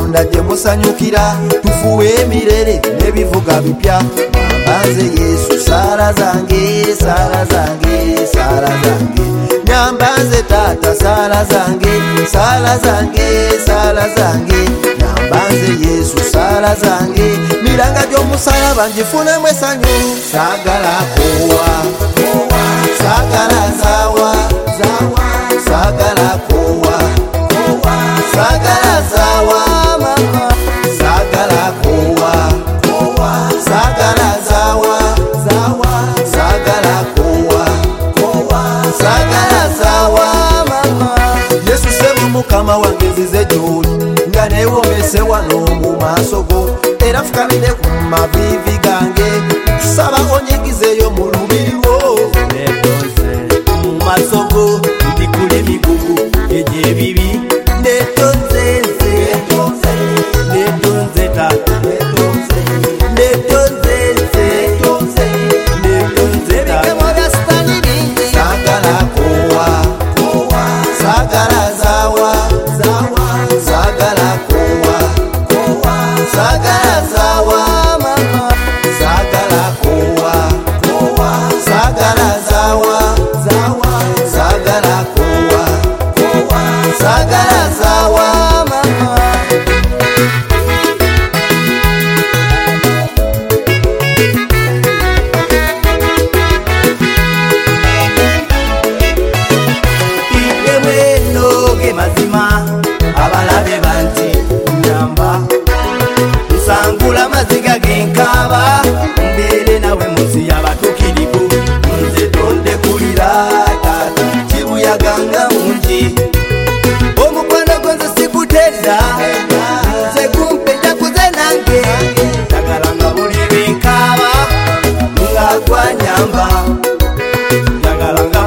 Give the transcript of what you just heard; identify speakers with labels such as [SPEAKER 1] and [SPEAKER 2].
[SPEAKER 1] Katonda gye musanyukira tufuwe emirere n'ebivuga bipya Nyambanze Yesu sala zange sala zange sala zange Nyambanze Tata sala zange sala zange sala zange Nyambanze Yesu sala zange miranga gy'omusaalaba ngifunemu essanyu saagala kowa saagala nsawa saagala kowa saagala nsawa saagala kowa saagala nsawa saagala kowa saagala nsawa Yesu sebo mukama wange nzize gy'oli nga neewomese wano mu maaso go era fukamire ku mavivi gange tusaba onyigizeyo mu lubiri lwo netonze mu maaso go ndi kula emigugu egy'ebibi netonze nze netonze Tata netonze nze netonze ebikemo bya sitaani bingi saagala kowa saagala nsawa saagala kowa saagala nsawa saagala kowa saagala nsawa saagala kowa saagala nsawa mazima abalabe banti nyamba nsangula maziga genkaba mbere nawe munsi y'abatukirivu nze tondekulira Tata kibuyaganga mungi omukwano gwenze sikutedda nze kumpe njakuze nange njagalanga buli benkaba nga gwanyamba njagalanga